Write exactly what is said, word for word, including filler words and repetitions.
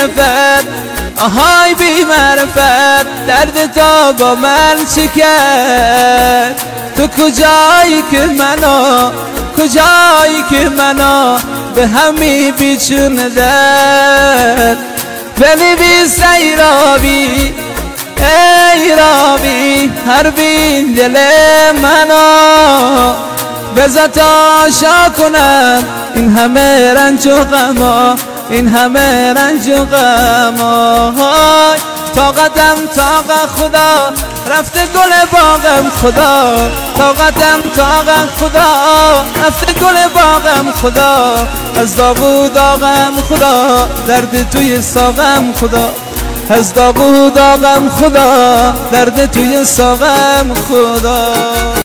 نفت، آهای بی معرفت، درد تا با من چی کرد؟ تو کجایی که منو، کجایی که منو به همی بیچوندد؟ بنویس ای رابی، ای رابی، هر بین دل منو بذار تاشا کنم این همه رنج و غما، این همه رنج و غما. طاقتم طاقت خدا، رفته گل باغم خدا، طاقتم طاقت خدا، رفته گل باغم خدا، از داغ داغم خدا، درد توی ساغم خدا، از داغ داغم خدا، درد توی ساغم خدا.